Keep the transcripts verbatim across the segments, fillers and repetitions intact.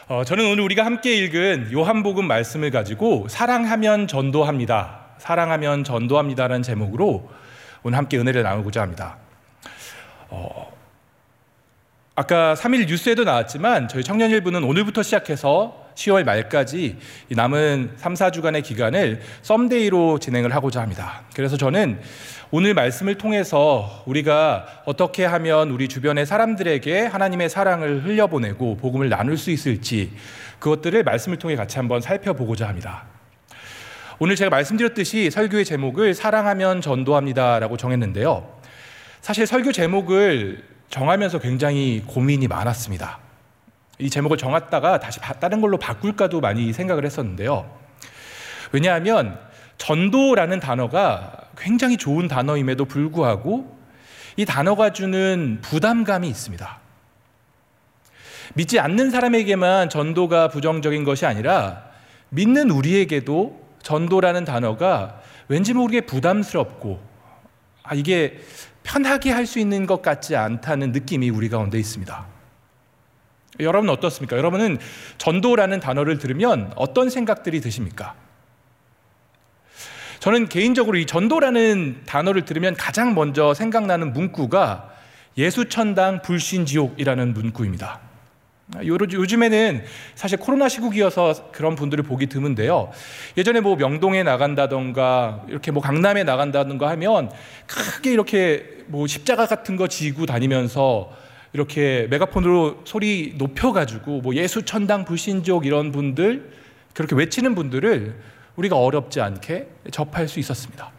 어, 저는 오늘 우리가 함께 읽은 요한복음 말씀을 가지고 사랑하면 전도합니다. 사랑하면 전도합니다라는 제목으로 오늘 함께 은혜를 나누고자 합니다. 어, 아까 삼 일 뉴스에도 나왔지만 저희 청년일부는 오늘부터 시작해서 시월 말까지 남은 삼, 사 주간의 기간을 썸데이로 진행을 하고자 합니다. 그래서 저는 오늘 말씀을 통해서 우리가 어떻게 하면 우리 주변의 사람들에게 하나님의 사랑을 흘려보내고 복음을 나눌 수 있을지 그것들을 말씀을 통해 같이 한번 살펴보고자 합니다. 오늘 제가 말씀드렸듯이 설교의 제목을 사랑하면 전도합니다라고 정했는데요. 사실 설교 제목을 정하면서 굉장히 고민이 많았습니다. 이 제목을 정했다가 다시 다른 걸로 바꿀까도 많이 생각을 했었는데요. 왜냐하면 전도라는 단어가 굉장히 좋은 단어임에도 불구하고 이 단어가 주는 부담감이 있습니다. 믿지 않는 사람에게만 전도가 부정적인 것이 아니라 믿는 우리에게도 전도라는 단어가 왠지 모르게 부담스럽고 아, 이게 편하게 할 수 있는 것 같지 않다는 느낌이 우리 가운데 있습니다. 여러분은 어떻습니까? 여러분은 전도라는 단어를 들으면 어떤 생각들이 드십니까? 저는 개인적으로 이 전도라는 단어를 들으면 가장 먼저 생각나는 문구가 예수천당 불신지옥이라는 문구입니다. 요즘에는 사실 코로나 시국이어서 그런 분들을 보기 드문데요. 예전에 뭐 명동에 나간다던가 이렇게 뭐 강남에 나간다던가 하면 크게 이렇게 뭐 십자가 같은 거 지고 다니면서 이렇게 메가폰으로 소리 높여가지고 뭐 예수천당 불신지옥 이런 분들 그렇게 외치는 분들을 우리가 어렵지 않게 접할 수 있었습니다.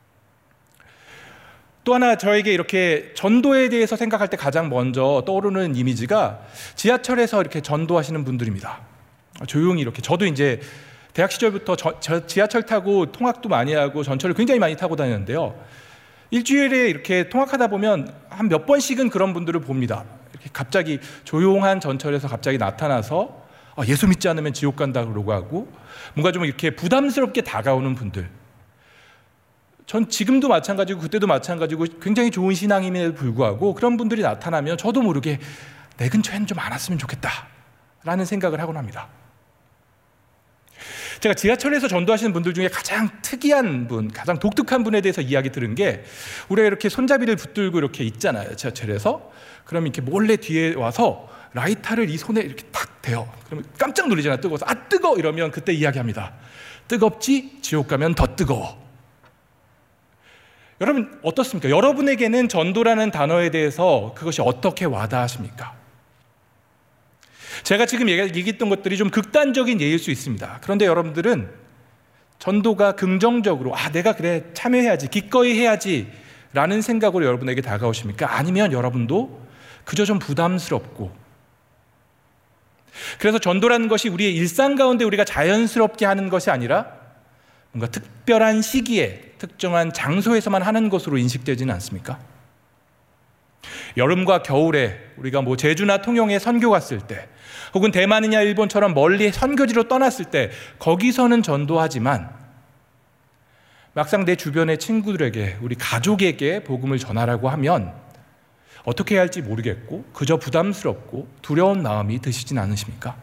또 하나 저에게 이렇게 전도에 대해서 생각할 때 가장 먼저 떠오르는 이미지가 지하철에서 이렇게 전도하시는 분들입니다. 조용히 이렇게 저도 이제 대학 시절부터 저, 저 지하철 타고 통학도 많이 하고 전철을 굉장히 많이 타고 다녔는데요. 일주일에 이렇게 통학하다 보면 한 몇 번씩은 그런 분들을 봅니다. 이렇게 갑자기 조용한 전철에서 갑자기 나타나서 아, 예수 믿지 않으면 지옥 간다 그러고 하고 뭔가 좀 이렇게 부담스럽게 다가오는 분들. 전 지금도 마찬가지고 그때도 마찬가지고 굉장히 좋은 신앙임에도 불구하고 그런 분들이 나타나면 저도 모르게 내 근처에는 좀 안 왔으면 좋겠다 라는 생각을 하곤 합니다. 제가 지하철에서 전도하시는 분들 중에 가장 특이한 분, 가장 독특한 분에 대해서 이야기 들은 게 우리가 이렇게 손잡이를 붙들고 이렇게 있잖아요. 지하철에서. 그럼 이렇게 몰래 뒤에 와서 라이터를 이 손에 이렇게 탁 대요. 그러면 깜짝 놀리잖아요. 뜨거워서 아 뜨거! 이러면 그때 이야기합니다. 뜨겁지? 지옥 가면 더 뜨거워. 여러분 어떻습니까? 여러분에게는 전도라는 단어에 대해서 그것이 어떻게 와닿으십니까? 제가 지금 얘기했던 것들이 좀 극단적인 예일 수 있습니다. 그런데 여러분들은 전도가 긍정적으로 아 내가 그래 참여해야지 기꺼이 해야지 라는 생각으로 여러분에게 다가오십니까? 아니면 여러분도 그저 좀 부담스럽고 그래서 전도라는 것이 우리의 일상 가운데 우리가 자연스럽게 하는 것이 아니라 뭔가 특별한 시기에 특정한 장소에서만 하는 것으로 인식되지는 않습니까? 여름과 겨울에 우리가 뭐 제주나 통영에 선교 갔을 때 혹은 대만이냐 일본처럼 멀리 선교지로 떠났을 때 거기서는 전도하지만 막상 내 주변의 친구들에게 우리 가족에게 복음을 전하라고 하면 어떻게 해야 할지 모르겠고 그저 부담스럽고 두려운 마음이 드시진 않으십니까?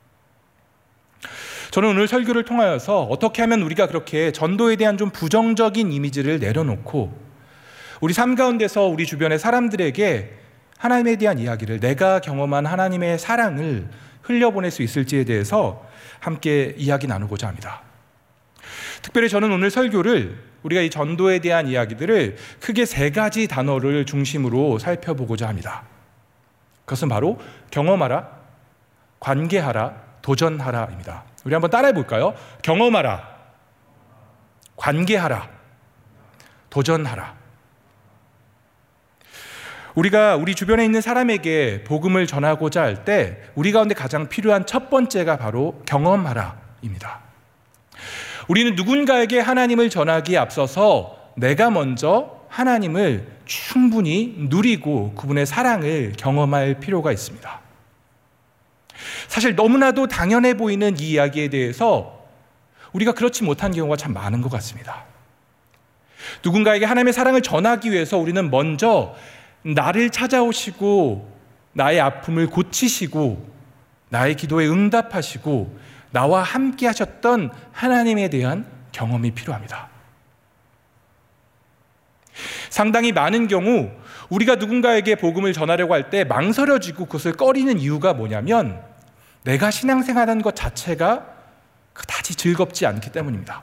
저는 오늘 설교를 통하여서 어떻게 하면 우리가 그렇게 전도에 대한 좀 부정적인 이미지를 내려놓고 우리 삶 가운데서 우리 주변의 사람들에게 하나님에 대한 이야기를 내가 경험한 하나님의 사랑을 흘려보낼 수 있을지에 대해서 함께 이야기 나누고자 합니다. 특별히 저는 오늘 설교를 우리가 이 전도에 대한 이야기들을 크게 세 가지 단어를 중심으로 살펴보고자 합니다. 그것은 바로 경험하라, 관계하라, 도전하라입니다. 우리 한번 따라해 볼까요? 경험하라, 관계하라, 도전하라. 우리가 우리 주변에 있는 사람에게 복음을 전하고자 할 때 우리 가운데 가장 필요한 첫 번째가 바로 경험하라입니다. 우리는 누군가에게 하나님을 전하기에 앞서서 내가 먼저 하나님을 충분히 누리고 그분의 사랑을 경험할 필요가 있습니다. 사실 너무나도 당연해 보이는 이 이야기에 대해서 우리가 그렇지 못한 경우가 참 많은 것 같습니다. 누군가에게 하나님의 사랑을 전하기 위해서 우리는 먼저 나를 찾아오시고 나의 아픔을 고치시고 나의 기도에 응답하시고 나와 함께 하셨던 하나님에 대한 경험이 필요합니다. 상당히 많은 경우 우리가 누군가에게 복음을 전하려고 할 때 망설여지고 그것을 꺼리는 이유가 뭐냐면 내가 신앙생활하는 것 자체가 그다지 즐겁지 않기 때문입니다.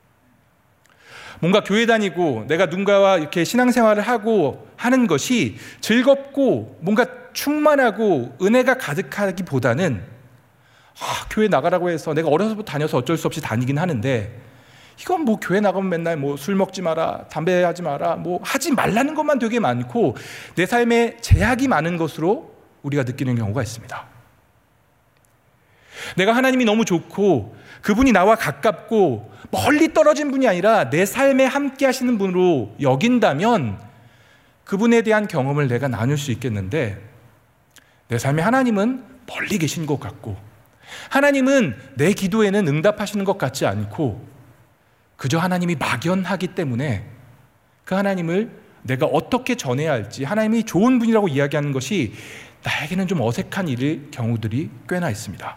뭔가 교회 다니고 내가 누군가와 이렇게 신앙생활을 하고 하는 것이 즐겁고 뭔가 충만하고 은혜가 가득하기보다는 아, 교회 나가라고 해서 내가 어려서부터 다녀서 어쩔 수 없이 다니긴 하는데 이건 뭐 교회 나가면 맨날 뭐 술 먹지 마라, 담배 하지 마라, 뭐 하지 말라는 것만 되게 많고 내 삶에 제약이 많은 것으로 우리가 느끼는 경우가 있습니다. 내가 하나님이 너무 좋고 그분이 나와 가깝고 멀리 떨어진 분이 아니라 내 삶에 함께 하시는 분으로 여긴다면 그분에 대한 경험을 내가 나눌 수 있겠는데 내 삶에 하나님은 멀리 계신 것 같고 하나님은 내 기도에는 응답하시는 것 같지 않고 그저 하나님이 막연하기 때문에 그 하나님을 내가 어떻게 전해야 할지 하나님이 좋은 분이라고 이야기하는 것이 나에게는 좀 어색한 일일 경우들이 꽤나 있습니다.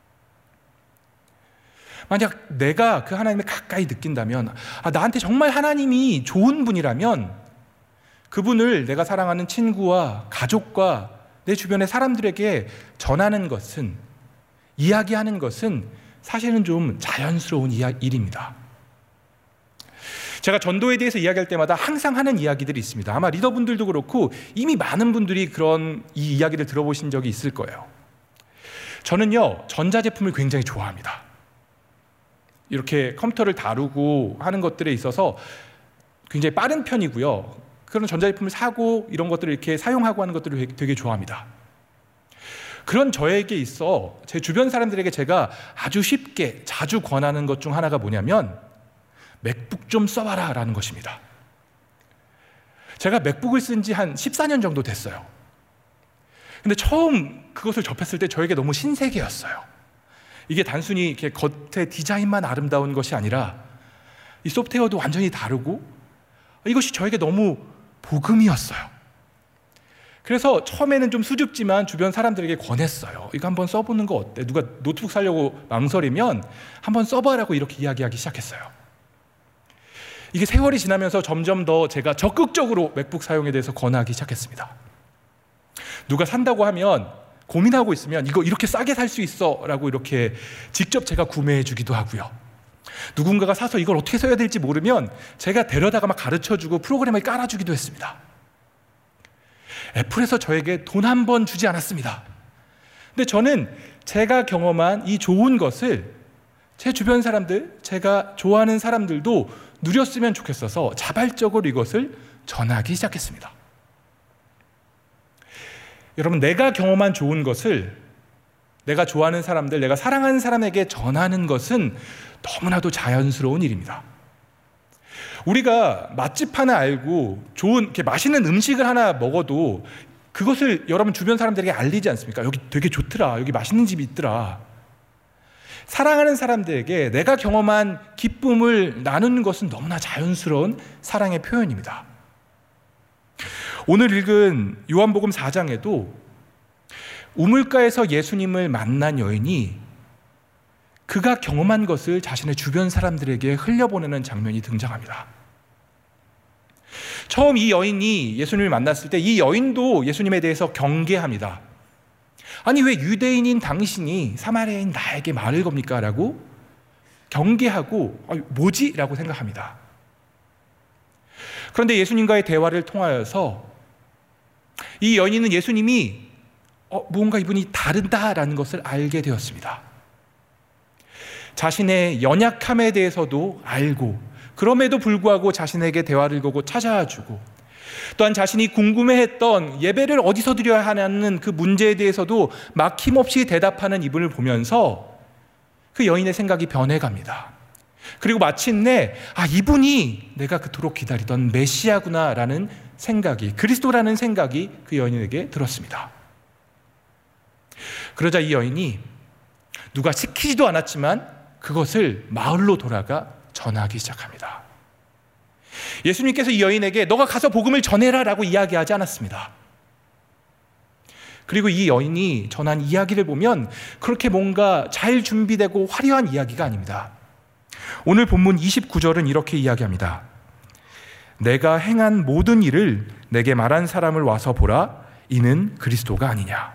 만약 내가 그 하나님을 가까이 느낀다면 아, 나한테 정말 하나님이 좋은 분이라면 그분을 내가 사랑하는 친구와 가족과 내 주변의 사람들에게 전하는 것은 이야기하는 것은 사실은 좀 자연스러운 일입니다. 제가 전도에 대해서 이야기할 때마다 항상 하는 이야기들이 있습니다. 아마 리더분들도 그렇고 이미 많은 분들이 그런 이 이야기를 들어보신 적이 있을 거예요. 저는요 전자제품을 굉장히 좋아합니다. 이렇게 컴퓨터를 다루고 하는 것들에 있어서 굉장히 빠른 편이고요. 그런 전자제품을 사고 이런 것들을 이렇게 사용하고 하는 것들을 되게 좋아합니다. 그런 저에게 있어 제 주변 사람들에게 제가 아주 쉽게 자주 권하는 것 중 하나가 뭐냐면 맥북 좀 써봐라 라는 것입니다. 제가 맥북을 쓴 지 한 십사 년 정도 됐어요. 근데 처음 그것을 접했을 때 저에게 너무 신세계였어요. 이게 단순히 이렇게 겉의 디자인만 아름다운 것이 아니라 이 소프트웨어도 완전히 다르고 이것이 저에게 너무 복음이었어요. 그래서 처음에는 좀 수줍지만 주변 사람들에게 권했어요. 이거 한번 써보는 거 어때? 누가 노트북 사려고 망설이면 한번 써봐라고 이렇게 이야기하기 시작했어요. 이게 세월이 지나면서 점점 더 제가 적극적으로 맥북 사용에 대해서 권하기 시작했습니다. 누가 산다고 하면 고민하고 있으면 이거 이렇게 싸게 살 수 있어 라고 이렇게 직접 제가 구매해 주기도 하고요. 누군가가 사서 이걸 어떻게 써야 될지 모르면 제가 데려다가 막 가르쳐주고 프로그램을 깔아주기도 했습니다. 애플에서 저에게 돈 한 번 주지 않았습니다. 근데 저는 제가 경험한 이 좋은 것을 제 주변 사람들, 제가 좋아하는 사람들도 누렸으면 좋겠어서 자발적으로 이것을 전하기 시작했습니다. 여러분, 내가 경험한 좋은 것을 내가 좋아하는 사람들, 내가 사랑하는 사람에게 전하는 것은 너무나도 자연스러운 일입니다. 우리가 맛집 하나 알고 좋은 이렇게 맛있는 음식을 하나 먹어도 그것을 여러분 주변 사람들에게 알리지 않습니까? 여기 되게 좋더라, 여기 맛있는 집이 있더라. 사랑하는 사람들에게 내가 경험한 기쁨을 나누는 것은 너무나 자연스러운 사랑의 표현입니다. 오늘 읽은 요한복음 사 장에도 우물가에서 예수님을 만난 여인이 그가 경험한 것을 자신의 주변 사람들에게 흘려보내는 장면이 등장합니다. 처음 이 여인이 예수님을 만났을 때 이 여인도 예수님에 대해서 경계합니다. 아니, 왜 유대인인 당신이 사마리아인 나에게 말을 겁니까? 라고 경계하고 아, 뭐지? 라고 생각합니다. 그런데 예수님과의 대화를 통하여서 이 여인은 예수님이 어, 뭔가 이분이 다르다라는 것을 알게 되었습니다. 자신의 연약함에 대해서도 알고 그럼에도 불구하고 자신에게 대화를 걸고 찾아와 주고 또한 자신이 궁금해했던 예배를 어디서 드려야 하냐는 그 문제에 대해서도 막힘없이 대답하는 이분을 보면서 그 여인의 생각이 변해갑니다. 그리고 마침내 아, 이분이 내가 그토록 기다리던 메시아구나라는 생각이, 그리스도라는 생각이 그 여인에게 들었습니다. 그러자 이 여인이 누가 시키지도 않았지만 그것을 마을로 돌아가 전하기 시작합니다. 예수님께서 이 여인에게 너가 가서 복음을 전해라 라고 이야기하지 않았습니다. 그리고 이 여인이 전한 이야기를 보면 그렇게 뭔가 잘 준비되고 화려한 이야기가 아닙니다. 오늘 본문 이십구 절은 이렇게 이야기합니다. 내가 행한 모든 일을 내게 말한 사람을 와서 보라. 이는 그리스도가 아니냐.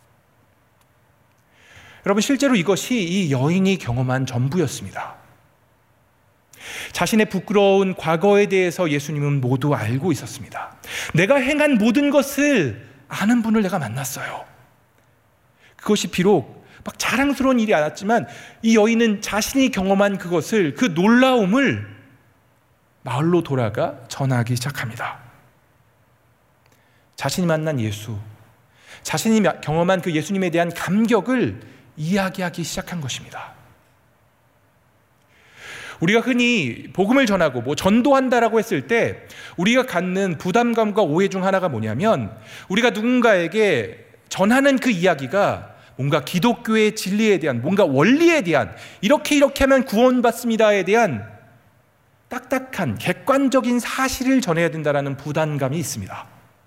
여러분, 실제로 이것이 이 여인이 경험한 전부였습니다. 자신의 부끄러운 과거에 대해서 예수님은 모두 알고 있었습니다. 내가 행한 모든 것을 아는 분을 내가 만났어요. 그것이 비록 막 자랑스러운 일이 아니었지만 이 여인은 자신이 경험한 그것을, 그 놀라움을 마을로 돌아가 전하기 시작합니다. 자신이 만난 예수, 자신이 경험한 그 예수님에 대한 감격을 이야기하기 시작한 것입니다. 우리가 흔히 복음을 전하고 뭐 전도한다라고 했을 때 우리가 갖는 부담감과 오해 중 하나가 뭐냐면, 우리가 누군가에게 전하는 그 이야기가 뭔가 기독교의 진리에 대한, 뭔가 원리에 대한, 이렇게 이렇게 하면 구원받습니다에 대한 딱딱한 객관적인 사실을 전해야 된다는 부담감이 있습니다.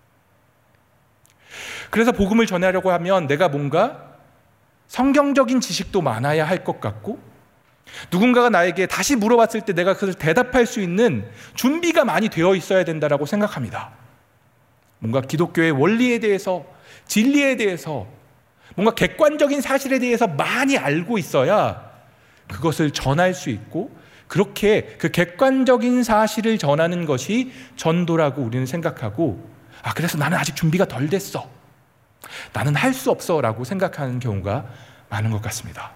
그래서 복음을 전하려고 하면 내가 뭔가 성경적인 지식도 많아야 할 것 같고, 누군가가 나에게 다시 물어봤을 때 내가 그것을 대답할 수 있는 준비가 많이 되어 있어야 된다고 생각합니다. 뭔가 기독교의 원리에 대해서, 진리에 대해서, 뭔가 객관적인 사실에 대해서 많이 알고 있어야 그것을 전할 수 있고, 그렇게 그 객관적인 사실을 전하는 것이 전도라고 우리는 생각하고, 아, 그래서 나는 아직 준비가 덜 됐어, 나는 할 수 없어 라고 생각하는 경우가 많은 것 같습니다.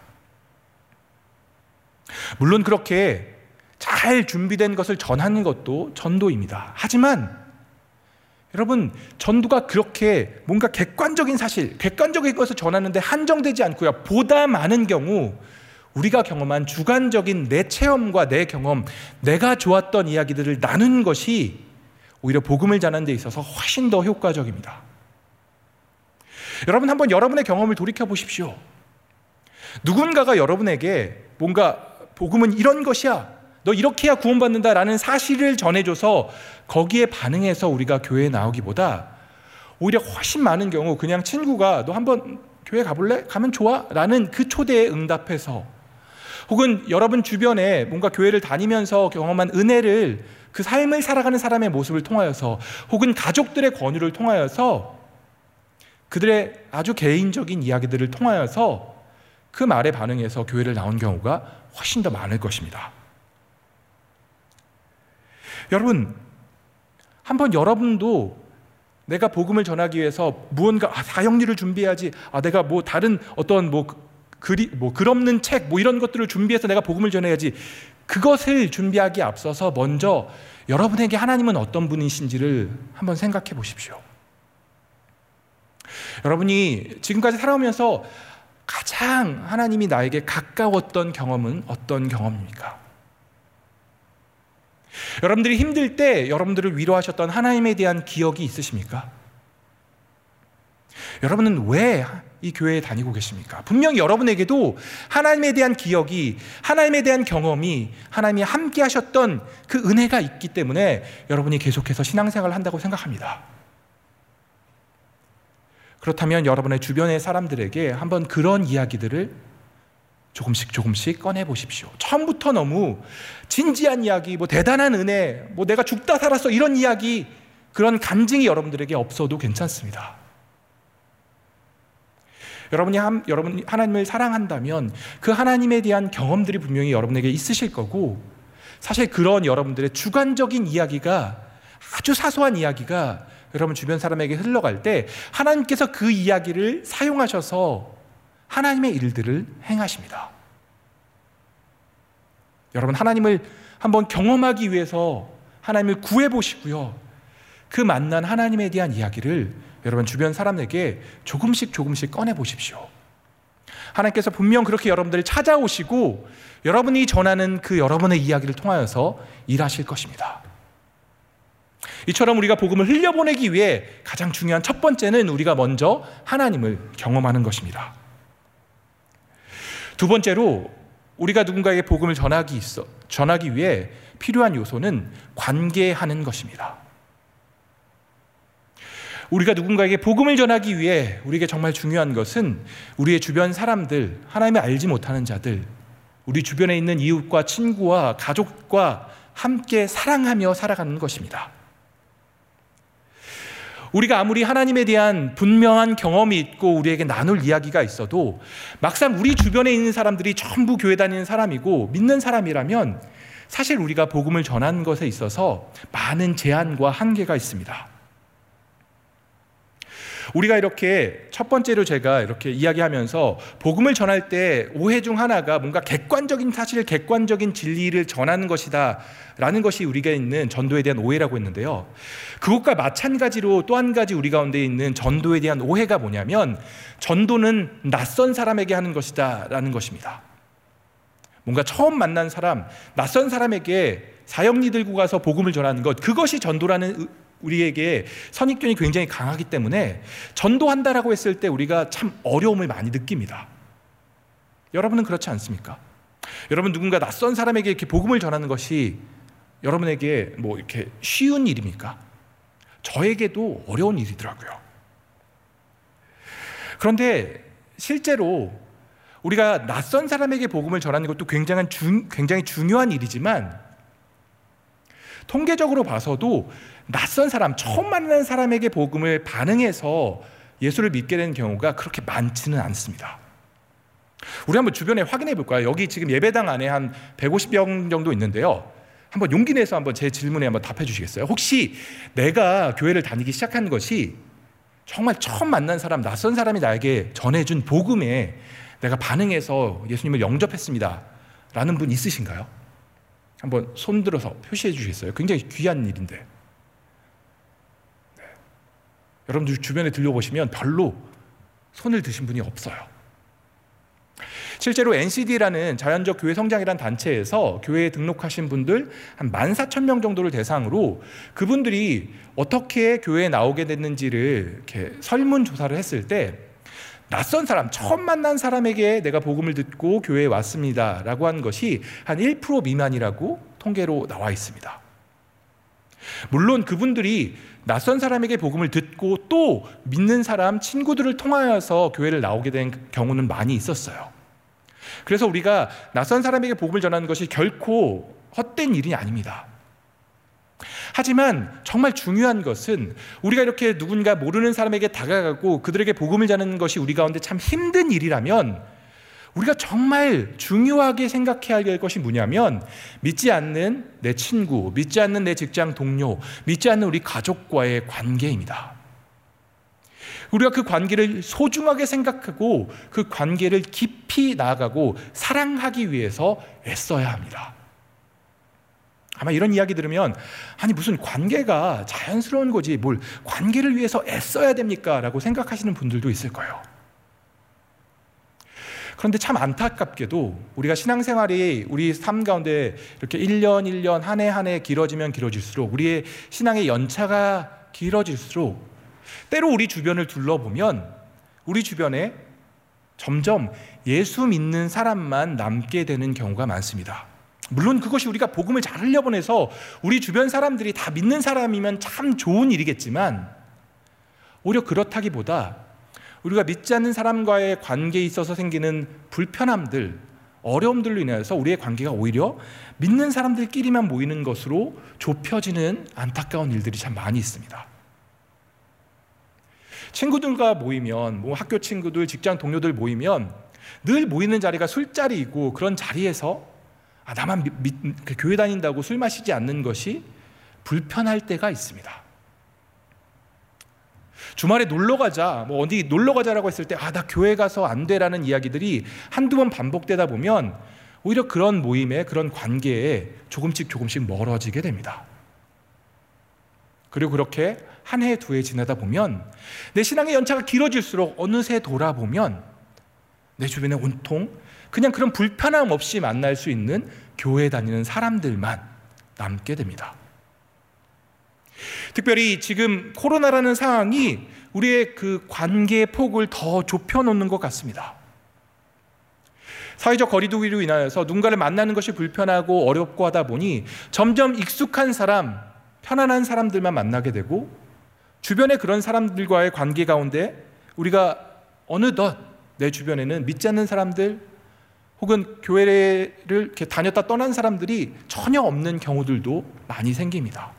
물론 그렇게 잘 준비된 것을 전하는 것도 전도입니다. 하지만 여러분, 전도가 그렇게 뭔가 객관적인 사실, 객관적인 것을 전하는데 한정되지 않고요, 보다 많은 경우 우리가 경험한 주관적인 내 체험과 내 경험, 내가 좋았던 이야기들을 나누는 것이 오히려 복음을 전하는 데 있어서 훨씬 더 효과적입니다. 여러분, 한번 여러분의 경험을 돌이켜 보십시오. 누군가가 여러분에게 뭔가 복음은 이런 것이야, 너 이렇게 해야 구원받는다라는 사실을 전해줘서 거기에 반응해서 우리가 교회에 나오기보다 오히려 훨씬 많은 경우 그냥 친구가 너 한번 교회 가볼래? 가면 좋아? 라는 그 초대에 응답해서, 혹은 여러분 주변에 뭔가 교회를 다니면서 경험한 은혜를, 그 삶을 살아가는 사람의 모습을 통하여서, 혹은 가족들의 권유를 통하여서, 그들의 아주 개인적인 이야기들을 통하여서 그 말에 반응해서 교회를 나온 경우가 훨씬 더 많을 것입니다. 여러분, 한번 여러분도 내가 복음을 전하기 위해서 무언가, 아, 사형리를 준비해야지, 아, 내가 뭐 다른 어떤 뭐 글이 뭐 글 없는 책 뭐 이런 것들을 준비해서 내가 복음을 전해야지, 그것을 준비하기에 앞서서 먼저 여러분에게 하나님은 어떤 분이신지를 한번 생각해 보십시오. 여러분이 지금까지 살아오면서 가장 하나님이 나에게 가까웠던 경험은 어떤 경험입니까? 여러분들이 힘들 때 여러분들을 위로하셨던 하나님에 대한 기억이 있으십니까? 여러분은 왜 이 교회에 다니고 계십니까? 분명히 여러분에게도 하나님에 대한 기억이, 하나님에 대한 경험이, 하나님이 함께 하셨던 그 은혜가 있기 때문에 여러분이 계속해서 신앙생활을 한다고 생각합니다. 그렇다면 여러분의 주변의 사람들에게 한번 그런 이야기들을 조금씩 조금씩 꺼내 보십시오. 처음부터 너무 진지한 이야기, 뭐 대단한 은혜, 뭐 내가 죽다 살았어 이런 이야기, 그런 간증이 여러분들에게 없어도 괜찮습니다. 여러분이 한, 여러분이 하나님을 사랑한다면 그 하나님에 대한 경험들이 분명히 여러분에게 있으실 거고, 사실 그런 여러분들의 주관적인 이야기가, 아주 사소한 이야기가 여러분 주변 사람에게 흘러갈 때 하나님께서 그 이야기를 사용하셔서 하나님의 일들을 행하십니다. 여러분, 하나님을 한번 경험하기 위해서 하나님을 구해보시고요, 그 만난 하나님에 대한 이야기를 여러분 주변 사람에게 조금씩 조금씩 꺼내보십시오. 하나님께서 분명 그렇게 여러분들을 찾아오시고 여러분이 전하는 그 여러분의 이야기를 통하여서 일하실 것입니다. 이처럼 우리가 복음을 흘려보내기 위해 가장 중요한 첫 번째는 우리가 먼저 하나님을 경험하는 것입니다. 두 번째로 우리가 누군가에게 복음을 전하기 있어, 전하기 위해 필요한 요소는 관계하는 것입니다. 우리가 누군가에게 복음을 전하기 위해 우리에게 정말 중요한 것은 우리의 주변 사람들, 하나님을 알지 못하는 자들, 우리 주변에 있는 이웃과 친구와 가족과 함께 사랑하며 살아가는 것입니다. 우리가 아무리 하나님에 대한 분명한 경험이 있고 우리에게 나눌 이야기가 있어도 막상 우리 주변에 있는 사람들이 전부 교회 다니는 사람이고 믿는 사람이라면 사실 우리가 복음을 전하는 것에 있어서 많은 제한과 한계가 있습니다. 우리가 이렇게 첫 번째로 제가 이렇게 이야기하면서 복음을 전할 때 오해 중 하나가 뭔가 객관적인 사실, 객관적인 진리를 전하는 것이다 라는 것이 우리가 있는 전도에 대한 오해라고 했는데요, 그것과 마찬가지로 또 한 가지 우리 가운데 있는 전도에 대한 오해가 뭐냐면 전도는 낯선 사람에게 하는 것이다 라는 것입니다. 뭔가 처음 만난 사람, 낯선 사람에게 사형리 들고 가서 복음을 전하는 것, 그것이 전도라는 우리에게 선입견이 굉장히 강하기 때문에 전도한다라고 했을 때 우리가 참 어려움을 많이 느낍니다. 여러분은 그렇지 않습니까? 여러분 누군가 낯선 사람에게 이렇게 복음을 전하는 것이 여러분에게 뭐 이렇게 쉬운 일입니까? 저에게도 어려운 일이더라고요. 그런데 실제로 우리가 낯선 사람에게 복음을 전하는 것도 굉장한 주, 굉장히 중요한 일이지만 통계적으로 봐서도 낯선 사람, 처음 만나는 사람에게 복음을 반응해서 예수를 믿게 되는 경우가 그렇게 많지는 않습니다. 우리 한번 주변에 확인해 볼까요? 여기 지금 예배당 안에 한 백오십 명 정도 있는데요, 한번 용기 내서 한번 제 질문에 한번 답해 주시겠어요? 혹시 내가 교회를 다니기 시작한 것이 정말 처음 만난 사람, 낯선 사람이 나에게 전해준 복음에 내가 반응해서 예수님을 영접했습니다 라는 분 있으신가요? 한번 손 들어서 표시해 주시겠어요? 굉장히 귀한 일인데. 네. 여러분들 주변에 들려보시면 별로 손을 드신 분이 없어요. 실제로 엔씨디라는 자연적 교회 성장이라는 단체에서 교회에 등록하신 분들 한 만 사천 명 정도를 대상으로 그분들이 어떻게 교회에 나오게 됐는지를 이렇게 설문조사를 했을 때 낯선 사람, 처음 만난 사람에게 내가 복음을 듣고 교회에 왔습니다 라고 한 것이 한 일 퍼센트 미만이라고 통계로 나와 있습니다. 물론 그분들이 낯선 사람에게 복음을 듣고 또 믿는 사람, 친구들을 통하여서 교회를 나오게 된 경우는 많이 있었어요. 그래서 우리가 낯선 사람에게 복음을 전하는 것이 결코 헛된 일이 아닙니다. 하지만 정말 중요한 것은 우리가 이렇게 누군가 모르는 사람에게 다가가고 그들에게 복음을 전하는 것이 우리 가운데 참 힘든 일이라면 우리가 정말 중요하게 생각해야 할 것이 뭐냐면 믿지 않는 내 친구, 믿지 않는 내 직장 동료, 믿지 않는 우리 가족과의 관계입니다. 우리가 그 관계를 소중하게 생각하고 그 관계를 깊이 나아가고 사랑하기 위해서 애써야 합니다. 아마 이런 이야기 들으면 아니 무슨 관계가 자연스러운 거지 뭘 관계를 위해서 애써야 됩니까? 라고 생각하시는 분들도 있을 거예요. 그런데 참 안타깝게도 우리가 신앙생활이 우리 삶 가운데 이렇게 일 년 일 년 한 해 한 해 길어지면 길어질수록 우리의 신앙의 연차가 길어질수록 때로 우리 주변을 둘러보면 우리 주변에 점점 예수 믿는 사람만 남게 되는 경우가 많습니다. 물론 그것이 우리가 복음을 잘 흘려보내서 우리 주변 사람들이 다 믿는 사람이면 참 좋은 일이겠지만 오히려 그렇다기보다 우리가 믿지 않는 사람과의 관계에 있어서 생기는 불편함들, 어려움들로 인해서 우리의 관계가 오히려 믿는 사람들끼리만 모이는 것으로 좁혀지는 안타까운 일들이 참 많이 있습니다. 친구들과 모이면, 뭐 학교 친구들, 직장 동료들 모이면 늘 모이는 자리가 술자리이고 그런 자리에서 아, 나만 미, 미, 그 교회 다닌다고 술 마시지 않는 것이 불편할 때가 있습니다. 주말에 놀러 가자, 뭐 어디 놀러 가자라고 했을 때 아, 나 교회 가서 안 돼라는 이야기들이 한두 번 반복되다 보면 오히려 그런 모임에, 그런 관계에 조금씩 조금씩 멀어지게 됩니다. 그리고 그렇게 한 해, 두 해 지나다 보면 내 신앙의 연차가 길어질수록 어느새 돌아보면 내 주변에 온통 그냥 그런 불편함 없이 만날 수 있는 교회 다니는 사람들만 남게 됩니다. 특별히 지금 코로나라는 상황이 우리의 그 관계의 폭을 더 좁혀놓는 것 같습니다. 사회적 거리두기로 인하여서 누군가를 만나는 것이 불편하고 어렵고 하다 보니 점점 익숙한 사람, 편안한 사람들만 만나게 되고 주변에 그런 사람들과의 관계 가운데 우리가 어느덧 내 주변에는 믿지 않는 사람들 혹은 교회를 이렇게 다녔다 떠난 사람들이 전혀 없는 경우들도 많이 생깁니다.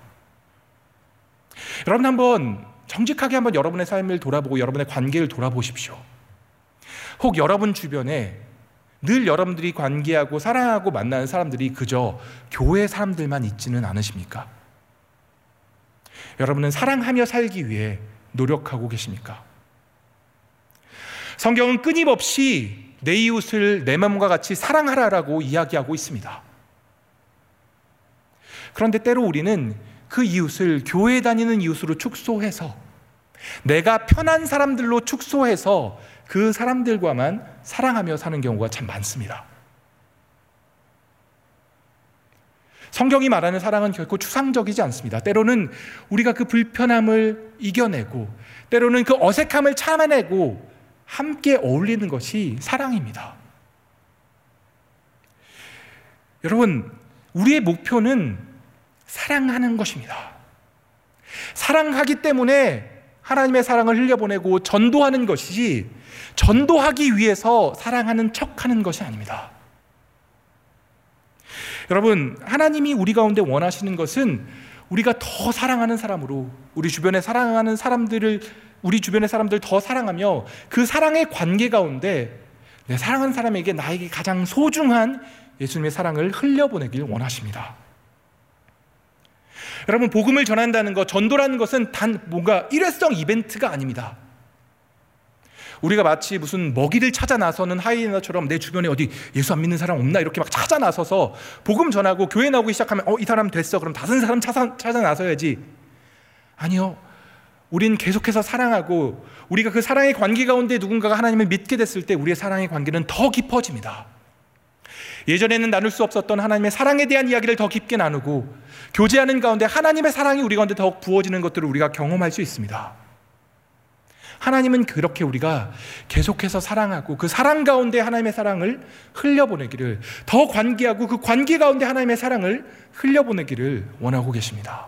여러분 한번 정직하게 한번 여러분의 삶을 돌아보고 여러분의 관계를 돌아보십시오. 혹 여러분 주변에 늘 여러분들이 관계하고 사랑하고 만나는 사람들이 그저 교회 사람들만 있지는 않으십니까? 여러분은 사랑하며 살기 위해 노력하고 계십니까? 성경은 끊임없이 내 이웃을 내 마음과 같이 사랑하라라고 이야기하고 있습니다. 그런데 때로 우리는 그 이웃을 교회 다니는 이웃으로 축소해서 내가 편한 사람들로 축소해서 그 사람들과만 사랑하며 사는 경우가 참 많습니다. 성경이 말하는 사랑은 결코 추상적이지 않습니다. 때로는 우리가 그 불편함을 이겨내고 때로는 그 어색함을 참아내고 함께 어울리는 것이 사랑입니다. 여러분, 우리의 목표는 사랑하는 것입니다. 사랑하기 때문에 하나님의 사랑을 흘려보내고 전도하는 것이지 전도하기 위해서 사랑하는 척하는 것이 아닙니다. 여러분, 하나님이 우리 가운데 원하시는 것은 우리가 더 사랑하는 사람으로 우리 주변에 사랑하는 사람들을 우리 주변의 사람들 더 사랑하며 그 사랑의 관계 가운데 내 사랑하는 사람에게 나에게 가장 소중한 예수님의 사랑을 흘려보내길 원하십니다. 여러분, 복음을 전한다는 것, 전도라는 것은 단 뭔가 일회성 이벤트가 아닙니다. 우리가 마치 무슨 먹이를 찾아 나서는 하이에나처럼 내 주변에 어디 예수 안 믿는 사람 없나 이렇게 막 찾아 나서서 복음 전하고 교회 나오기 시작하면 어, 이 사람 됐어. 그럼 다른 사람 찾아, 찾아 나서야지. 아니요. 우린 계속해서 사랑하고 우리가 그 사랑의 관계 가운데 누군가가 하나님을 믿게 됐을 때 우리의 사랑의 관계는 더 깊어집니다. 예전에는 나눌 수 없었던 하나님의 사랑에 대한 이야기를 더 깊게 나누고 교제하는 가운데 하나님의 사랑이 우리 가운데 더욱 부어지는 것들을 우리가 경험할 수 있습니다. 하나님은 그렇게 우리가 계속해서 사랑하고 그 사랑 가운데 하나님의 사랑을 흘려보내기를, 더 관계하고 그 관계 가운데 하나님의 사랑을 흘려보내기를 원하고 계십니다.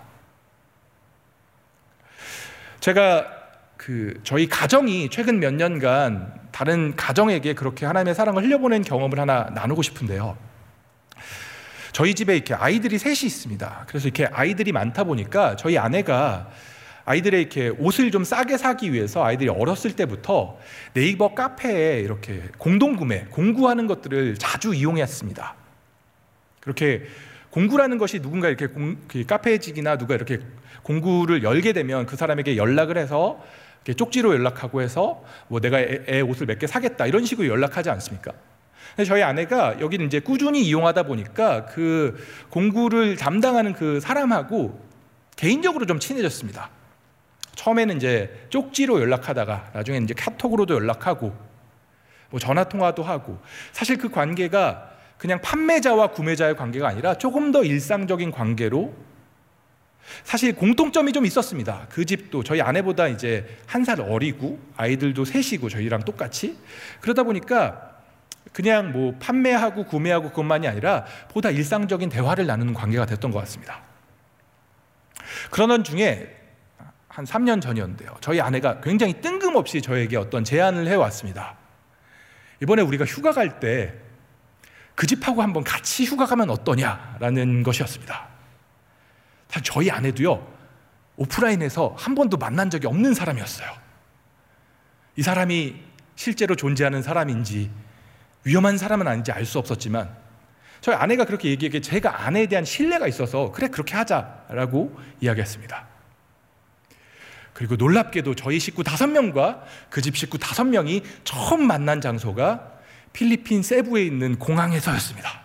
제가 그 저희 가정이 최근 몇 년간 다른 가정에게 그렇게 하나님의 사랑을 흘려보낸 경험을 하나 나누고 싶은데요. 저희 집에 이렇게 아이들이 셋이 있습니다. 그래서 이렇게 아이들이 많다 보니까 저희 아내가 아이들의 이렇게 옷을 좀 싸게 사기 위해서 아이들이 어렸을 때부터 네이버 카페에 이렇게 공동구매, 공구하는 것들을 자주 이용했습니다. 그렇게 공구라는 것이 누군가 이렇게 공, 카페직이나 누가 이렇게 공구를 열게 되면 그 사람에게 연락을 해서 이렇게 쪽지로 연락하고 해서 뭐 내가 애, 애 옷을 몇 개 사겠다 이런 식으로 연락하지 않습니까? 근데 저희 아내가 여기는 이제 꾸준히 이용하다 보니까 그 공구를 담당하는 그 사람하고 개인적으로 좀 친해졌습니다. 처음에는 이제 쪽지로 연락하다가 나중에 이제 카톡으로도 연락하고 뭐 전화 통화도 하고, 사실 그 관계가 그냥 판매자와 구매자의 관계가 아니라 조금 더 일상적인 관계로, 사실 공통점이 좀 있었습니다. 그 집도 저희 아내보다 이제 한 살 어리고 아이들도 셋이고 저희랑 똑같이, 그러다 보니까 그냥 뭐 판매하고 구매하고 그것만이 아니라 보다 일상적인 대화를 나누는 관계가 됐던 것 같습니다. 그러던 중에 한 삼 년 전이었는데요, 저희 아내가 굉장히 뜬금없이 저에게 어떤 제안을 해왔습니다. 이번에 우리가 휴가 갈 때 그 집하고 한번 같이 휴가 가면 어떠냐라는 것이었습니다. 사실 저희 아내도요, 오프라인에서 한 번도 만난 적이 없는 사람이었어요. 이 사람이 실제로 존재하는 사람인지 위험한 사람은 아닌지 알 수 없었지만 저희 아내가 그렇게 얘기하기에 제가 아내에 대한 신뢰가 있어서 그래 그렇게 하자라고 이야기했습니다. 그리고 놀랍게도 저희 식구 다섯 명과 그 집 식구 다섯 명이 처음 만난 장소가 필리핀 세부에 있는 공항에서였습니다.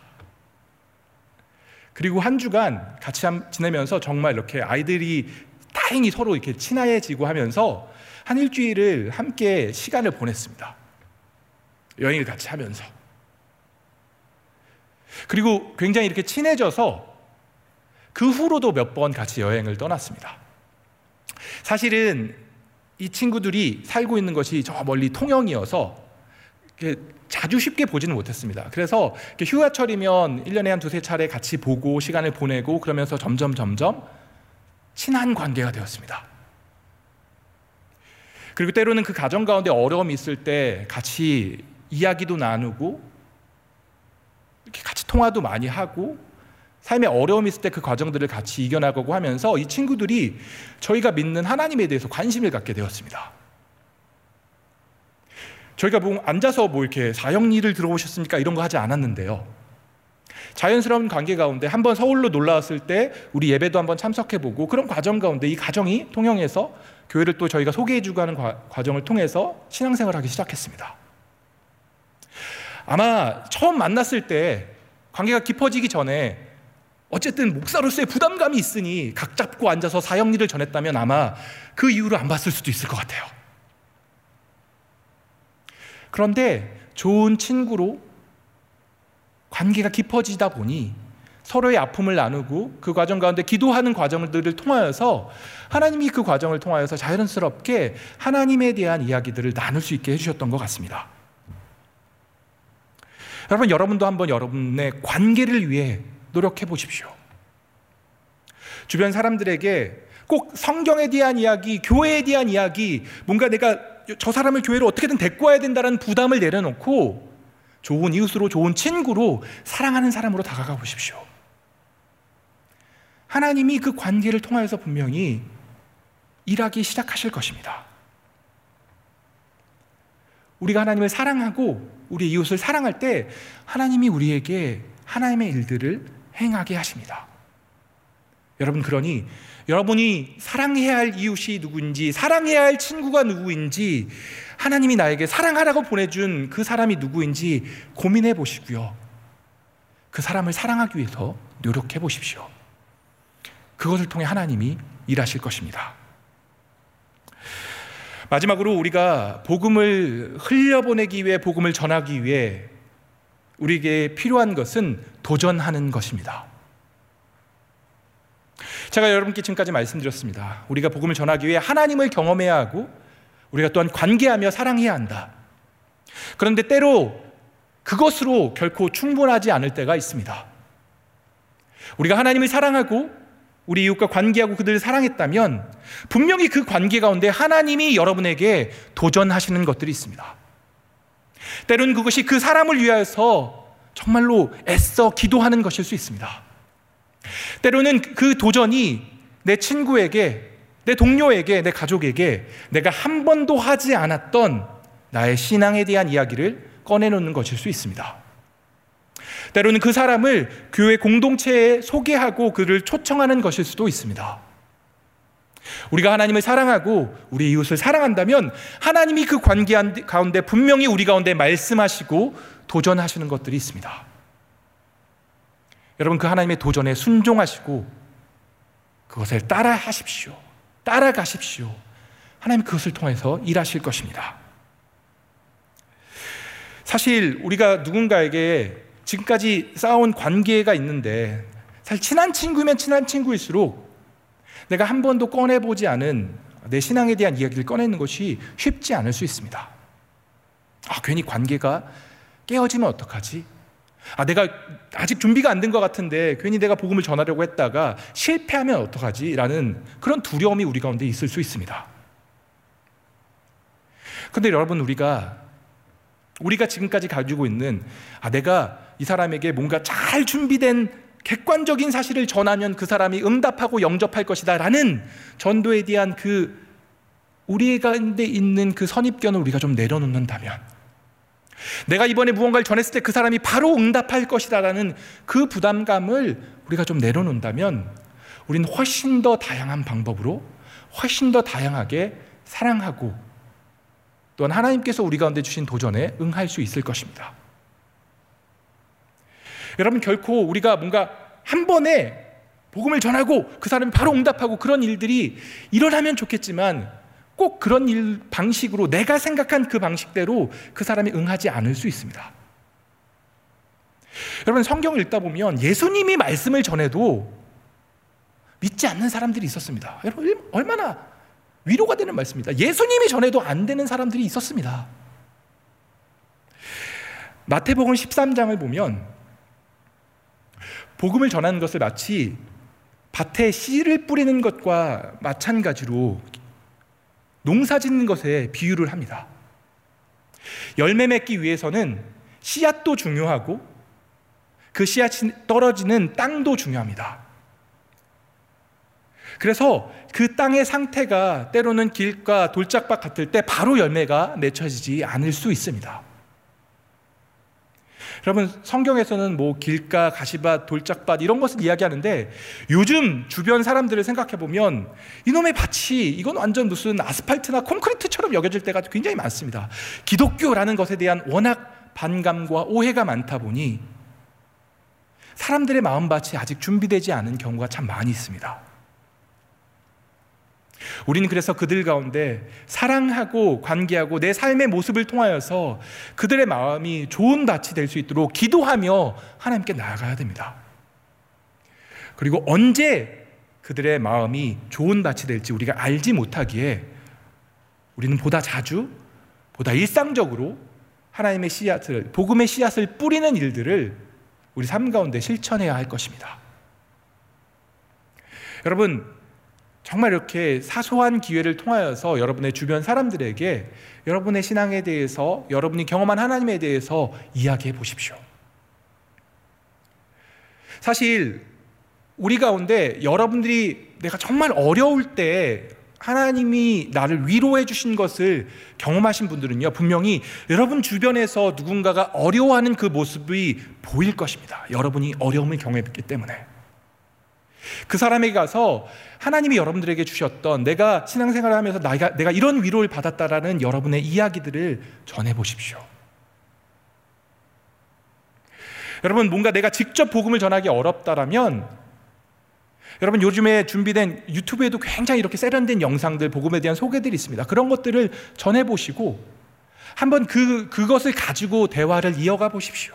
그리고 한 주간 같이 지내면서 정말 이렇게 아이들이 다행히 서로 이렇게 친해지고 하면서 한 일주일을 함께 시간을 보냈습니다. 여행을 같이 하면서. 그리고 굉장히 이렇게 친해져서 그 후로도 몇 번 같이 여행을 떠났습니다. 사실은 이 친구들이 살고 있는 것이 저 멀리 통영이어서 자주 쉽게 보지는 못했습니다. 그래서 휴가철이면 일 년에 한 두세 차례 같이 보고 시간을 보내고 그러면서 점점 점점 친한 관계가 되었습니다. 그리고 때로는 그 가정 가운데 어려움이 있을 때 같이 이야기도 나누고 이렇게 같이 통화도 많이 하고 삶에 어려움이 있을 때 그 과정들을 같이 이겨나가고 하면서 이 친구들이 저희가 믿는 하나님에 대해서 관심을 갖게 되었습니다. 저희가 뭐 앉아서 뭐 이렇게 사형리를 들어오셨습니까? 이런 거 하지 않았는데요. 자연스러운 관계 가운데 한번 서울로 놀러 왔을 때 우리 예배도 한번 참석해보고 그런 과정 가운데 이 가정이 통영에서 교회를 또 저희가 소개해주고 하는 과, 과정을 통해서 신앙생활을 하기 시작했습니다. 아마 처음 만났을 때 관계가 깊어지기 전에 어쨌든 목사로서의 부담감이 있으니 각 잡고 앉아서 사형리를 전했다면 아마 그 이후로 안 봤을 수도 있을 것 같아요. 그런데 좋은 친구로 관계가 깊어지다 보니 서로의 아픔을 나누고 그 과정 가운데 기도하는 과정들을 통하여서 하나님이 그 과정을 통하여서 자연스럽게 하나님에 대한 이야기들을 나눌 수 있게 해주셨던 것 같습니다. 여러분, 여러분도 한번 여러분의 관계를 위해 노력해 보십시오. 주변 사람들에게 꼭 성경에 대한 이야기, 교회에 대한 이야기, 뭔가 내가 저 사람을 교회로 어떻게든 데리고 와야 된다는 부담을 내려놓고 좋은 이웃으로, 좋은 친구로, 사랑하는 사람으로 다가가 보십시오. 하나님이 그 관계를 통하여서 분명히 일하기 시작하실 것입니다. 우리가 하나님을 사랑하고 우리 이웃을 사랑할 때 하나님이 우리에게 하나님의 일들을 행하게 하십니다. 여러분, 그러니 여러분이 사랑해야 할 이웃이 누구인지, 사랑해야 할 친구가 누구인지, 하나님이 나에게 사랑하라고 보내준 그 사람이 누구인지 고민해 보시고요. 그 사람을 사랑하기 위해서 노력해 보십시오. 그것을 통해 하나님이 일하실 것입니다. 마지막으로 우리가 복음을 흘려보내기 위해, 복음을 전하기 위해 우리에게 필요한 것은 도전하는 것입니다. 제가 여러분께 지금까지 말씀드렸습니다. 우리가 복음을 전하기 위해 하나님을 경험해야 하고 우리가 또한 관계하며 사랑해야 한다. 그런데 때로 그것으로 결코 충분하지 않을 때가 있습니다. 우리가 하나님을 사랑하고 우리 이웃과 관계하고 그들을 사랑했다면 분명히 그 관계 가운데 하나님이 여러분에게 도전하시는 것들이 있습니다. 때로는 그것이 그 사람을 위하여서 정말로 애써 기도하는 것일 수 있습니다. 때로는 그 도전이 내 친구에게, 내 동료에게, 내 가족에게 내가 한 번도 하지 않았던 나의 신앙에 대한 이야기를 꺼내놓는 것일 수 있습니다. 때로는 그 사람을 교회 공동체에 소개하고 그를 초청하는 것일 수도 있습니다. 우리가 하나님을 사랑하고 우리 이웃을 사랑한다면 하나님이 그 관계 가운데 분명히 우리 가운데 말씀하시고 도전하시는 것들이 있습니다. 여러분, 그 하나님의 도전에 순종하시고 그것을 따라 하십시오. 따라가십시오. 하나님 그것을 통해서 일하실 것입니다. 사실 우리가 누군가에게 지금까지 쌓아온 관계가 있는데 사실 친한 친구면 친한 친구일수록 내가 한 번도 꺼내보지 않은 내 신앙에 대한 이야기를 꺼내는 것이 쉽지 않을 수 있습니다. 아, 괜히 관계가 깨어지면 어떡하지? 아, 내가 아직 준비가 안 된 것 같은데 괜히 내가 복음을 전하려고 했다가 실패하면 어떡하지? 라는 그런 두려움이 우리 가운데 있을 수 있습니다. 그런데 여러분, 우리가 우리가 지금까지 가지고 있는 아, 내가 이 사람에게 뭔가 잘 준비된 객관적인 사실을 전하면 그 사람이 응답하고 영접할 것이다 라는 전도에 대한 그 우리 가운데 있는 그 선입견을 우리가 좀 내려놓는다면, 내가 이번에 무언가를 전했을 때 그 사람이 바로 응답할 것이다 라는 그 부담감을 우리가 좀 내려놓는다면 우리는 훨씬 더 다양한 방법으로 훨씬 더 다양하게 사랑하고 또한 하나님께서 우리 가운데 주신 도전에 응할 수 있을 것입니다. 여러분, 결코 우리가 뭔가 한 번에 복음을 전하고 그 사람이 바로 응답하고 그런 일들이 일어나면 좋겠지만 꼭 그런 일 방식으로, 내가 생각한 그 방식대로 그 사람이 응하지 않을 수 있습니다. 여러분, 성경을 읽다 보면 예수님이 말씀을 전해도 믿지 않는 사람들이 있었습니다. 여러분, 얼마나 위로가 되는 말씀입니다. 예수님이 전해도 안 되는 사람들이 있었습니다. 마태복음 십삼 장을 보면 복음을 전하는 것을 마치 밭에 씨를 뿌리는 것과 마찬가지로 농사 짓는 것에 비유를 합니다. 열매 맺기 위해서는 씨앗도 중요하고 그 씨앗이 떨어지는 땅도 중요합니다. 그래서 그 땅의 상태가 때로는 길가 돌짝밭 같을 때 바로 열매가 맺혀지지 않을 수 있습니다. 여러분, 성경에서는 뭐 길가, 가시밭, 돌짝밭 이런 것을 이야기하는데 요즘 주변 사람들을 생각해 보면 이놈의 밭이 이건 완전 무슨 아스팔트나 콘크리트처럼 여겨질 때가 굉장히 많습니다. 기독교라는 것에 대한 워낙 반감과 오해가 많다 보니 사람들의 마음밭이 아직 준비되지 않은 경우가 참 많이 있습니다. 우리는 그래서 그들 가운데 사랑하고 관계하고 내 삶의 모습을 통하여서 그들의 마음이 좋은 밭이 될 수 있도록 기도하며 하나님께 나아가야 됩니다. 그리고 언제 그들의 마음이 좋은 밭이 될지 우리가 알지 못하기에 우리는 보다 자주, 보다 일상적으로 하나님의 씨앗을, 복음의 씨앗을 뿌리는 일들을 우리 삶 가운데 실천해야 할 것입니다. 여러분, 정말 이렇게 사소한 기회를 통하여서 여러분의 주변 사람들에게 여러분의 신앙에 대해서, 여러분이 경험한 하나님에 대해서 이야기해 보십시오. 사실 우리 가운데 여러분들이 내가 정말 어려울 때 하나님이 나를 위로해 주신 것을 경험하신 분들은요, 분명히 여러분 주변에서 누군가가 어려워하는 그 모습이 보일 것입니다. 여러분이 어려움을 경험했기 때문에. 그 사람에게 가서 하나님이 여러분들에게 주셨던, 내가 신앙생활을 하면서 내가, 내가 이런 위로를 받았다라는 여러분의 이야기들을 전해보십시오. 여러분, 뭔가 내가 직접 복음을 전하기 어렵다라면 여러분, 요즘에 준비된 유튜브에도 굉장히 이렇게 세련된 영상들, 복음에 대한 소개들이 있습니다. 그런 것들을 전해보시고 한번 그, 그것을 가지고 대화를 이어가 보십시오.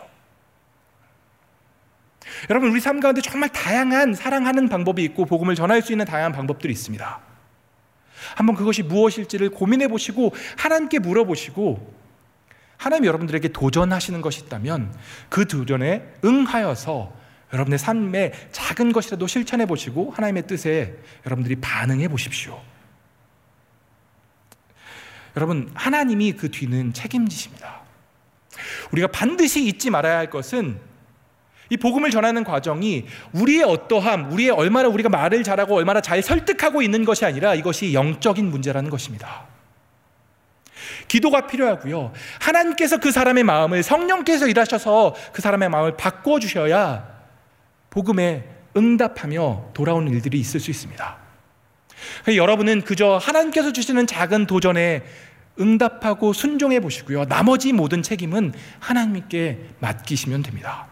여러분, 우리 삶 가운데 정말 다양한 사랑하는 방법이 있고 복음을 전할 수 있는 다양한 방법들이 있습니다. 한번 그것이 무엇일지를 고민해 보시고 하나님께 물어보시고, 하나님이 여러분들에게 도전하시는 것이 있다면 그 도전에 응하여서 여러분의 삶에 작은 것이라도 실천해 보시고 하나님의 뜻에 여러분들이 반응해 보십시오. 여러분, 하나님이 그 뒤는 책임지십니다. 우리가 반드시 잊지 말아야 할 것은 이 복음을 전하는 과정이 우리의 어떠함, 우리의 얼마나 우리가 말을 잘하고 얼마나 잘 설득하고 있는 것이 아니라 이것이 영적인 문제라는 것입니다. 기도가 필요하고요, 하나님께서 그 사람의 마음을, 성령께서 일하셔서 그 사람의 마음을 바꿔주셔야 복음에 응답하며 돌아오는 일들이 있을 수 있습니다. 여러분은 그저 하나님께서 주시는 작은 도전에 응답하고 순종해 보시고요, 나머지 모든 책임은 하나님께 맡기시면 됩니다.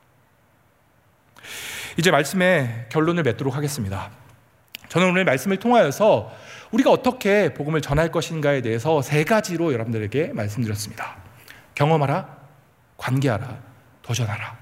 이제 말씀의 결론을 맺도록 하겠습니다. 저는 오늘 말씀을 통하여서 우리가 어떻게 복음을 전할 것인가에 대해서 세 가지로 여러분들에게 말씀드렸습니다. 경험하라, 관계하라, 도전하라.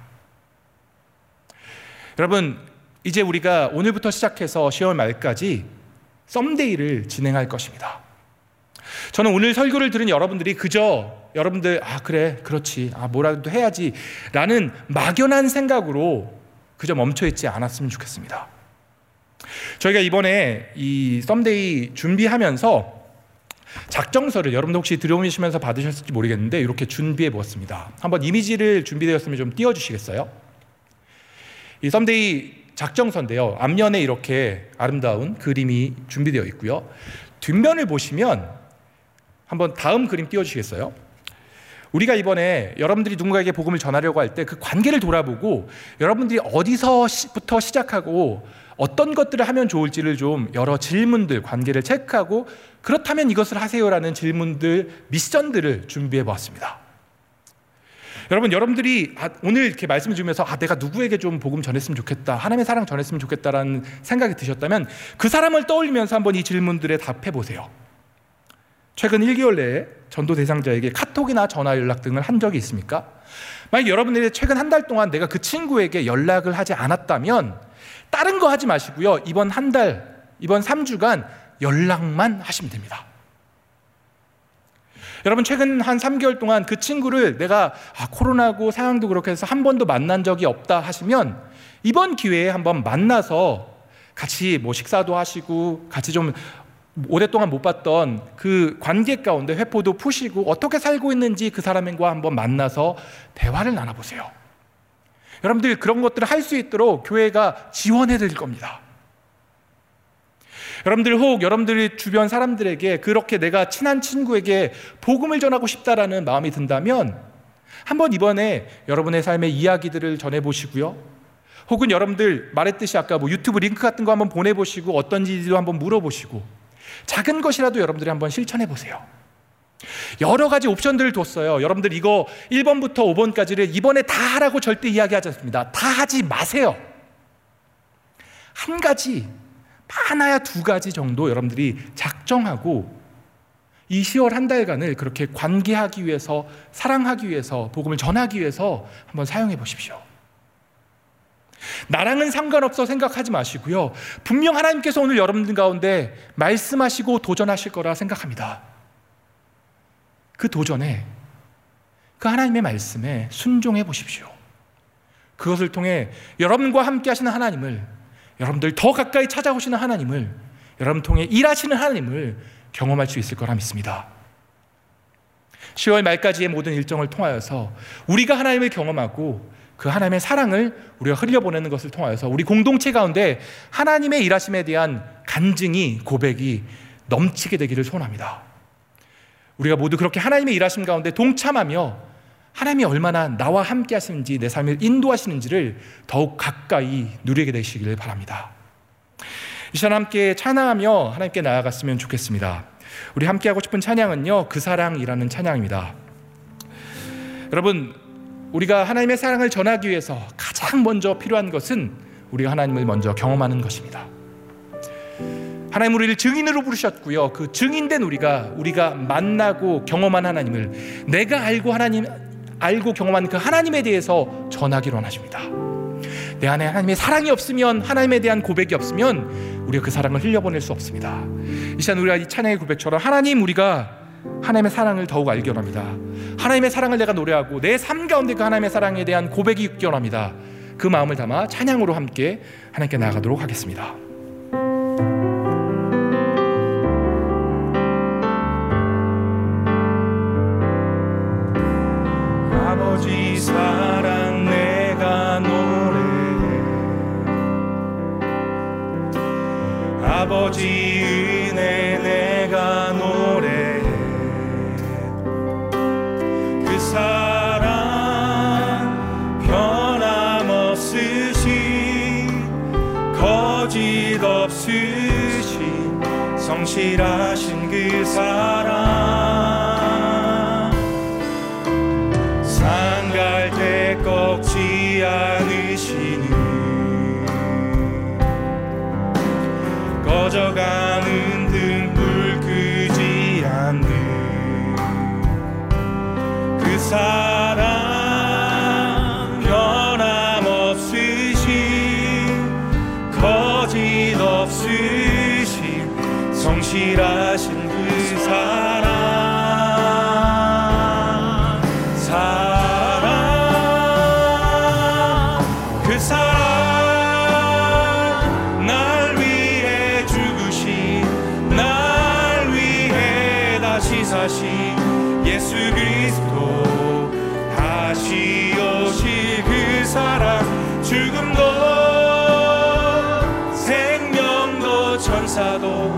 여러분, 이제 우리가 오늘부터 시작해서 시월 말까지 썸데이를 진행할 것입니다. 저는 오늘 설교를 들은 여러분들이 그저 여러분들 아 그래 그렇지 아 뭐라도 해야지 라는 막연한 생각으로 그저 멈춰있지 않았으면 좋겠습니다. 저희가 이번에 이 썸데이 준비하면서 작정서를 여러분들 혹시 들어오시면서 받으셨을지 모르겠는데 이렇게 준비해 보았습니다. 한번 이미지를 준비되었으면 좀 띄워주시겠어요? 이 썸데이 작정서인데요, 앞면에 이렇게 아름다운 그림이 준비되어 있고요, 뒷면을 보시면 한번 다음 그림 띄워주시겠어요? 우리가 이번에 여러분들이 누군가에게 복음을 전하려고 할 때 그 관계를 돌아보고 여러분들이 어디서부터 시작하고 어떤 것들을 하면 좋을지를 좀 여러 질문들, 관계를 체크하고 그렇다면 이것을 하세요라는 질문들, 미션들을 준비해 보았습니다. 여러분, 여러분들이 아, 오늘 이렇게 말씀을 주면서 아, 내가 누구에게 좀 복음 전했으면 좋겠다, 하나님의 사랑 전했으면 좋겠다라는 생각이 드셨다면 그 사람을 떠올리면서 한번 이 질문들에 답해 보세요. 최근 일 개월 내에 전도 대상자에게 카톡이나 전화 연락 등을 한 적이 있습니까? 만약 여러분들이 최근 한 달 동안 내가 그 친구에게 연락을 하지 않았다면 다른 거 하지 마시고요, 이번 한 달, 이번 삼 주간 연락만 하시면 됩니다. 여러분, 최근 한 삼 개월 동안 그 친구를 내가 아, 코로나고 상황도 그렇게 해서 한 번도 만난 적이 없다 하시면 이번 기회에 한번 만나서 같이 뭐 식사도 하시고 같이 좀 오랫동안 못 봤던 그 관계 가운데 회포도 푸시고 어떻게 살고 있는지 그 사람과 한번 만나서 대화를 나눠보세요. 여러분들 그런 것들을 할 수 있도록 교회가 지원해 드릴 겁니다. 여러분들 혹 여러분들의 주변 사람들에게 그렇게 내가 친한 친구에게 복음을 전하고 싶다라는 마음이 든다면 한번 이번에 여러분의 삶의 이야기들을 전해보시고요, 혹은 여러분들 말했듯이 아까 뭐 유튜브 링크 같은 거 한번 보내보시고 어떤지도 한번 물어보시고 작은 것이라도 여러분들이 한번 실천해 보세요. 여러 가지 옵션들을 뒀어요. 여러분들 이거 일 번부터 오 번까지를 이번에 다 하라고 절대 이야기하지 않습니다. 다 하지 마세요. 한 가지, 하나야 두 가지 정도 여러분들이 작정하고 이 시월 한 달간을 그렇게 관계하기 위해서, 사랑하기 위해서, 복음을 전하기 위해서 한번 사용해 보십시오. 나랑은 상관없어 생각하지 마시고요, 분명 하나님께서 오늘 여러분들 가운데 말씀하시고 도전하실 거라 생각합니다. 그 도전에, 그 하나님의 말씀에 순종해 보십시오. 그것을 통해 여러분과 함께 하시는 하나님을, 여러분들 더 가까이 찾아오시는 하나님을, 여러분 통해 일하시는 하나님을 경험할 수 있을 거라 믿습니다. 시월 말까지의 모든 일정을 통하여서 우리가 하나님을 경험하고 그 하나님의 사랑을 우리가 흘려보내는 것을 통하여서 우리 공동체 가운데 하나님의 일하심에 대한 간증이, 고백이 넘치게 되기를 소원합니다. 우리가 모두 그렇게 하나님의 일하심 가운데 동참하며 하나님이 얼마나 나와 함께 하시는지, 내 삶을 인도하시는지를 더욱 가까이 누리게 되시기를 바랍니다. 이 시간 함께 찬양하며 하나님께 나아갔으면 좋겠습니다. 우리 함께 하고 싶은 찬양은요, 그 사랑이라는 찬양입니다. 여러분, 우리가 하나님의 사랑을 전하기 위해서 가장 먼저 필요한 것은 우리가 하나님을 먼저 경험하는 것입니다. 하나님 우리를 증인으로 부르셨고요, 그 증인된 우리가 우리가 만나고 경험한 하나님을, 내가 알고 하나님 알고 경험한 그 하나님에 대해서 전하기로 원하십니다. 내 안에 하나님의 사랑이 없으면, 하나님에 대한 고백이 없으면 우리가 그 사랑을 흘려보낼 수 없습니다. 이 시간 우리가 이 찬양의 고백처럼 하나님, 우리가 하나님의 사랑을 더욱 알기 원합니다. 하나님의 사랑을 내가 노래하고 내 삶 가운데 그 하나님의 사랑에 대한 고백이 있기 원합니다. 그 마음을 담아 찬양으로 함께 하나님께 나아가도록 하겠습니다. 아버지 사랑 내가 노래해, 아버지 은혜 내가 노래해, 그 사랑 변함없으신, 거짓 없으신, 성실하신 그 사랑, 상갈 때 꺾지 않으시는, 꺼져가는 등불 끄지 않는 그 사랑, 변함없으신, 거짓 없으신, 성실하신 그 사랑, 사랑, 그 사랑, 날 위해 죽으신, 날 위해 다시 사신 예수 그리스도, 다시 오실 그 사랑, 죽음도 생명도 천사도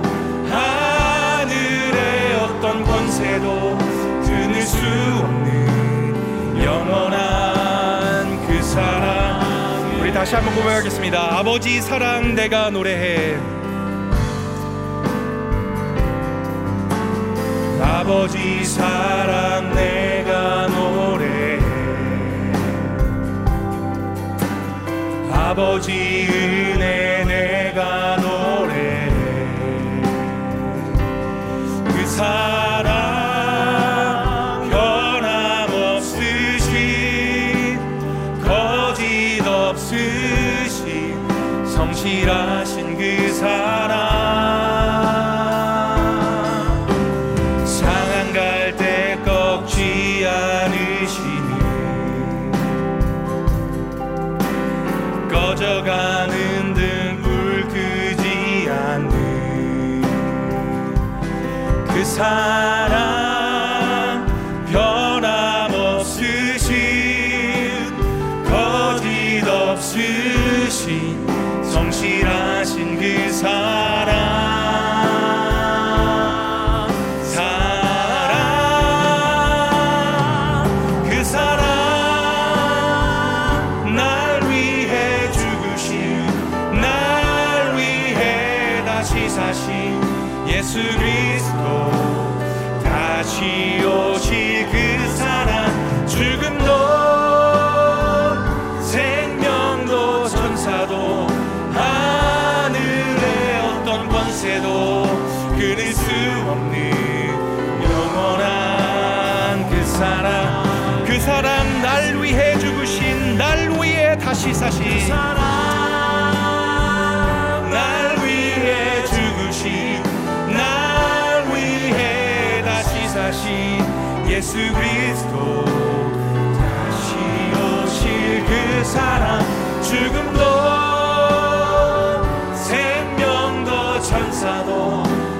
하늘의 어떤 권세도 드늘 수 없는 영원한 그 사랑. 우리 다시 한번 고백하겠습니다. 아버지 사랑 내가 노래해, 아버지 사랑 내가 노래해, 아버지 은혜 내가 노래해, 그 사랑 변함없으신, 거짓 없으신, 성실하신 그 사랑, 꺼져가는 등불 끄지 않는 사랑 변함없으신 거짓 없으신 성실하신 그 사랑 예수 그리스도 다시 오실 그 사랑 죽음도 생명도 천사도 하늘의 어떤 권세도 끊을 수 없는 영원한 그 사랑 그 사랑 날 위해 죽으신 날 위해 다시 사신 그 사랑 날 위해 죽으신 날 위해 다시 사신 예수 그리스도 다시 오실 그 사랑 죽음도 생명도 천사도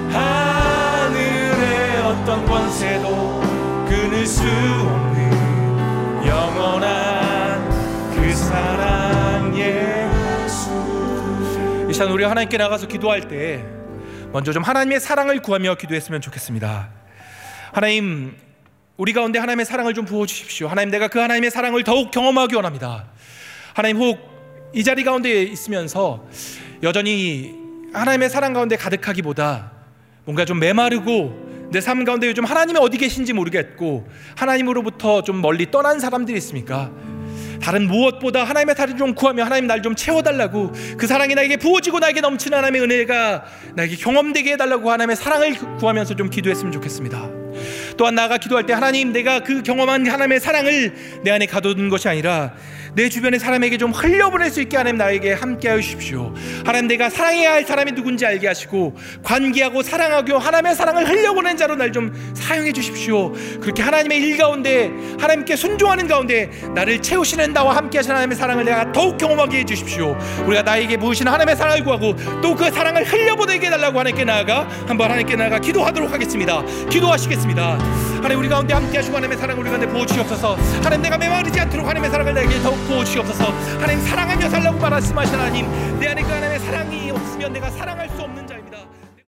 하늘의 어떤 권세도 끊을 수 없는 영원한 그 사랑 예수. 이 시간 우리 하나님께 나가서 기도할 때 먼저 좀 하나님의 사랑을 구하며 기도했으면 좋겠습니다. 하나님, 우리 가운데 하나님의 사랑을 좀 부어주십시오. 하나님, 내가 그 하나님의 사랑을 더욱 경험하기 원합니다. 하나님, 혹 이 자리 가운데 있으면서 여전히 하나님의 사랑 가운데 가득하기보다 뭔가 좀 메마르고 내 삶 가운데 요즘 하나님이 어디 계신지 모르겠고 하나님으로부터 좀 멀리 떠난 사람들이 있습니까? 다른 무엇보다 하나님의 사랑을 좀 구하며 하나님 날 좀 채워달라고, 그 사랑이 나에게 부어지고 나에게 넘치는 하나님의 은혜가 나에게 경험되게 해달라고 하나님의 사랑을 구하면서 좀 기도했으면 좋겠습니다. 또한 나아가 기도할 때 하나님, 내가 그 경험한 하나님의 사랑을 내 안에 가둬둔 것이 아니라 내 주변의 사람에게 좀 흘려보낼 수 있게 하나님 나에게 함께하여 주십시오. 하나님, 내가 사랑해야 할 사람이 누군지 알게 하시고 관계하고 사랑하고 하나님의 사랑을 흘려보낸 자로 날 좀 사용해 주십시오. 그렇게 하나님의 일 가운데 하나님께 순종하는 가운데 나를 채우시는 나와 함께 하시는 하나님의 사랑을 내가 더욱 경험하게 해주십시오. 우리가 나에게 부으시는 하나님의 사랑을 구하고 또 그 사랑을 흘려보내게 해달라고 하나님께 나아가 한번 하나님께 나아가 기도하도록 하겠습니다. 기도하시겠습니다. 하나님, 우리 가운데 함께 하시고 하나님의 사랑을 우리 가운데 부어주시옵소서. 하나님, 내가 메마르지 않도록 하나님의 사랑을 나에게 더욱 부어주시옵소서. 하나님, 사랑하며 살라고 말씀하신 하나님, 내 안에 그 하나님의 사랑이 없으면 내가 사랑할 수 없는